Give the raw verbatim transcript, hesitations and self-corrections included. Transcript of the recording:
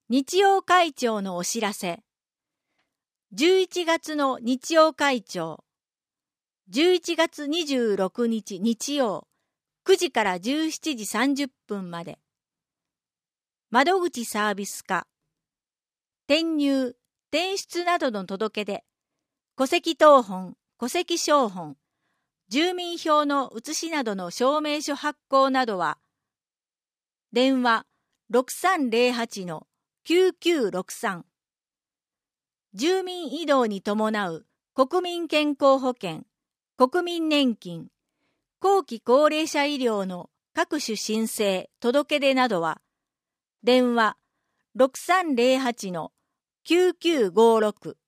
日曜会長のお知らせ。じゅういちがつの日曜会長。じゅういちがつにじゅうろくにち日曜、くじからじゅうしちじさんじゅっぷんまで。窓口サービス課。転入、転出などの届け出、戸籍謄本、戸籍抄本、住民票の写しなどの証明書発行などは、電話 ろくさんぜろはちのきゅうきゅうろくさん。住民移動に伴う国民健康保険、国民年金、後期高齢者医療の各種申請、届け出などは、電話 ろくさんぜろはちのきゅうきゅうごろく。